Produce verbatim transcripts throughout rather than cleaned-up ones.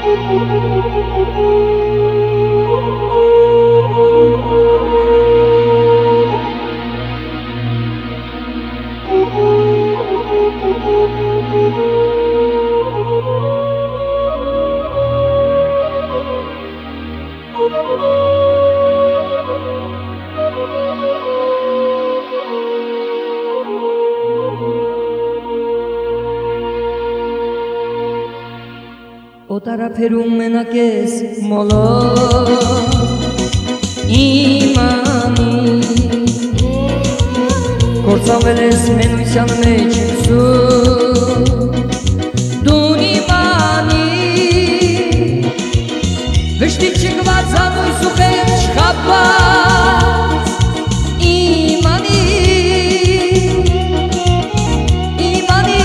Օտարափերում մենակ ես մոլոր իմանի Կործանվել ես մենության մեջ սու Դուն իմանի Վշտի չգված ամույս ու խեն չխապված Իմանի Իմանի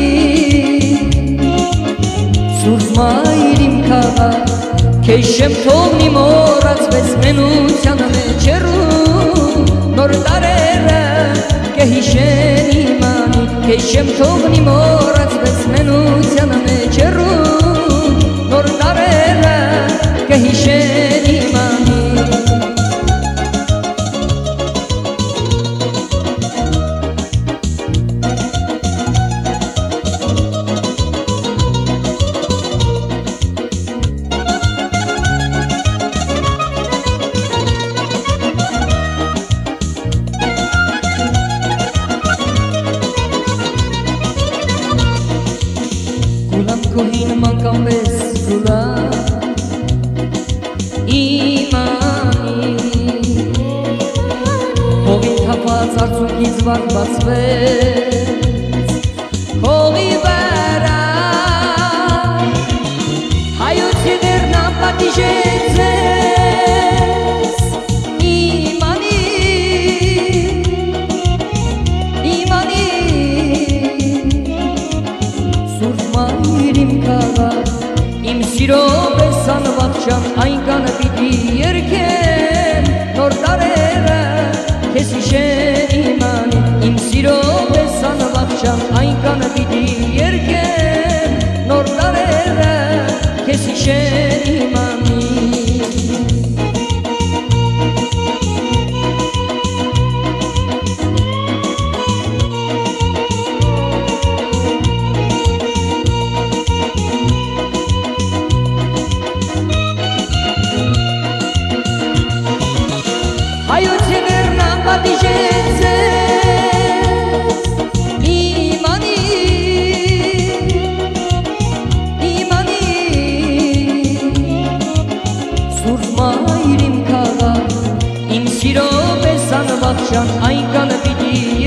Սուրս մայր իմ քաղաք Քեզ շեմ թողնի մոռացվեց մենությանը մեջ հեռու Նոր տարերը կհիշեն իմանի Քեզ շեմ թողնի մոռացվեց մենությանը մեջ հեռու Նոր տարերը կհիշեն իմանի Կոհին մանկամես գուլա իմանի Հողին թապած արցունքից վար բացվեց Հողի վրա Հայոցի դերնան պատիժեց ես Իմանի Իմանի Սուրս մայր իմ քաղաք Իմ սիրո պես անվախճան այնքանը պիտի երգեմ Նոր տարերը քեզ հիշեն իմանի Իմ սիրո պես անվախճան այնքանը պիտի երգեմ Նոր տարերը քեզ հիշեն իմանի Հայոցի դերնան պատիժեց ես Իմանի Իմանի Սուրս մայր իմ քաղաք Իմ սիրո պես անվախճան այնքանը պիտի